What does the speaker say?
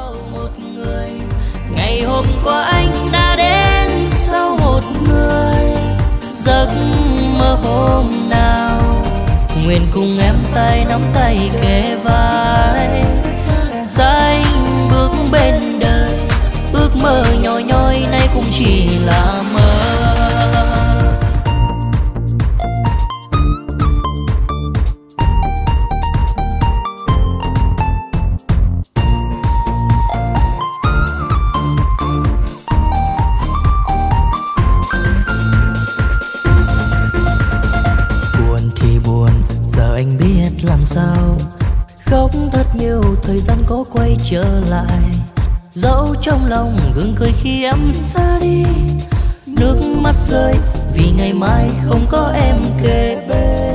một người. Ngày hôm qua anh đã đến sau một người. Giấc mơ hôm nào nguyện cùng em tay nắm tay kề vai, dãi bước bên đời. Ước mơ nhỏ nhoi nay cũng chỉ là mơ. Anh biết làm sao, khóc thật nhiều thời gian có quay trở lại. Dẫu trong lòng gương cười khi em ra đi, nước mắt rơi vì ngày mai không có em kề bên.